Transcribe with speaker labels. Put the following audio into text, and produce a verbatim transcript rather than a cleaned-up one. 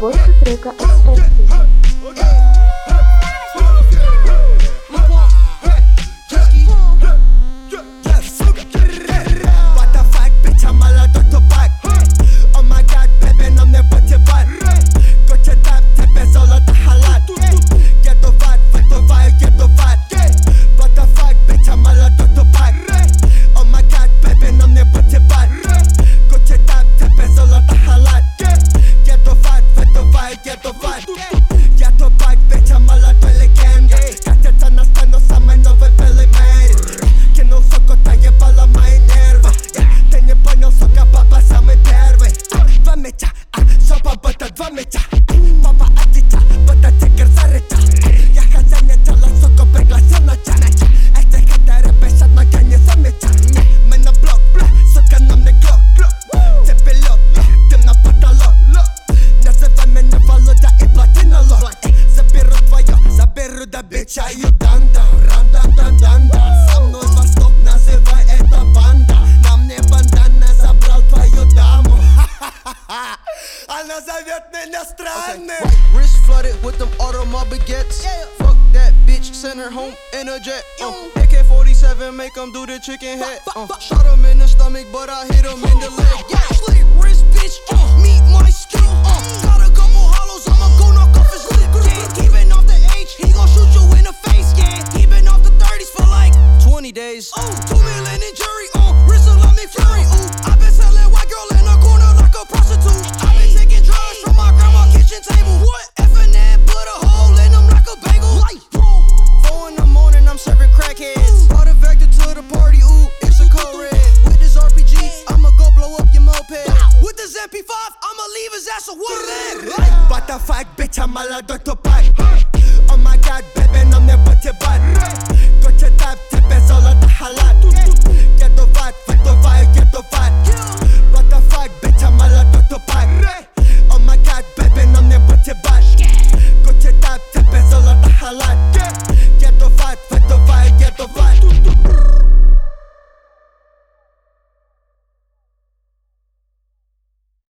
Speaker 1: Подборка трека «Эксперти».
Speaker 2: Чаю данда, ранда, данда. Со мной Восток, называй это банда. На мне бандана, забрал твою даму. Ха-ха-ха. Она зовет меня странным.
Speaker 3: Okay. Wrist flooded with them automobile baguettes. Yeah. Fuck that bitch, send her home in a jet. Uh. A K forty-seven, make them do the chicken head. Uh. Shot him in the stomach, but I hit him in the leg. Yeah. Slick wrist, bitch, uh. meet my skill. Uh. Got a couple hollows, I'ma go knock off his lip. Yeah. Keeping off the H, he gon' shoot you in the face. Yeah. Keeping off the thirties for like twenty days. Ooh, two million in jury. Uh. Wrist like McFlurry. Ooh, I been selling white girl in a corner like a prostitute. I been taking drugs from my grandma kitchen table. What? F and N put a hole in them like a bagel. Light. Four in the morning, I'm serving crackheads. Brought a vector to the party. Ooh, it's a code red. With this R P G, I'ma go blow up your moped. With this M P five, I'ma leave his ass a woodland.
Speaker 2: What the fuck, bitch, I'm молодой тупак. Oh my god, baby, на мне батя-бат.